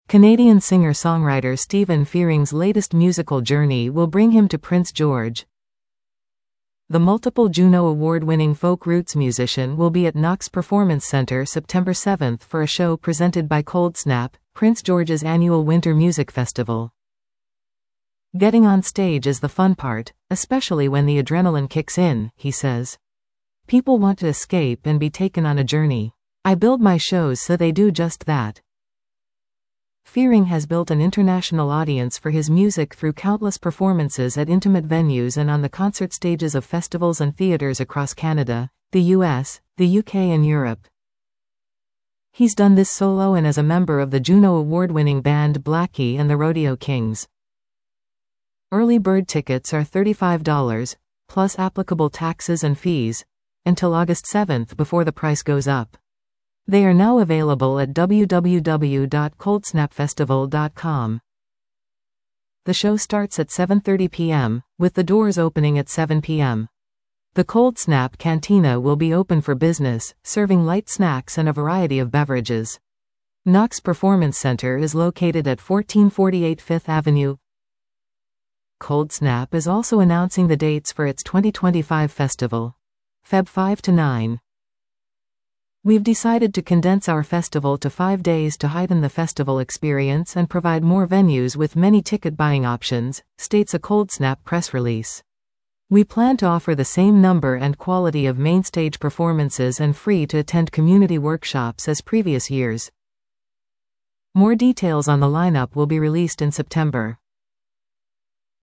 Canadian singer-songwriter Stephen Fearing's latest musical journey will bring him to Prince George. The multiple Juno Award-winning folk roots musician will be at Knox Performance Centre September 7 for a show presented by Cold Snap, Prince George's annual winter music festival. "Getting on stage is the fun part, especially when the adrenaline kicks in," he says. "People want to escape and be taken on a journey. I build my shows so they do just that." Fearing has built an international audience for his music through countless performances at intimate venues and on the concert stages of festivals and theaters across Canada, the US, the UK and Europe. He's done this solo and as a member of the Juno Award-winning band Blackie and the Rodeo Kings. Early bird tickets are $35, plus applicable taxes and fees, until August 7 before the price goes up. They are now available at www.coldsnapfestival.com. The show starts at 7:30 p.m., with the doors opening at 7 p.m. The Cold Snap Cantina will be open for business, serving light snacks and a variety of beverages. Knox Performance Centre is located at 1448 5th Avenue. Cold Snap is also announcing the dates for its 2025 festival. Feb 5 to 9. "We've decided to condense our festival to 5 days to heighten the festival experience and provide more venues with many ticket buying options," states a Cold Snap press release. "We plan to offer the same number and quality of mainstage performances and free-to-attend community workshops as previous years." More details on the lineup will be released in September.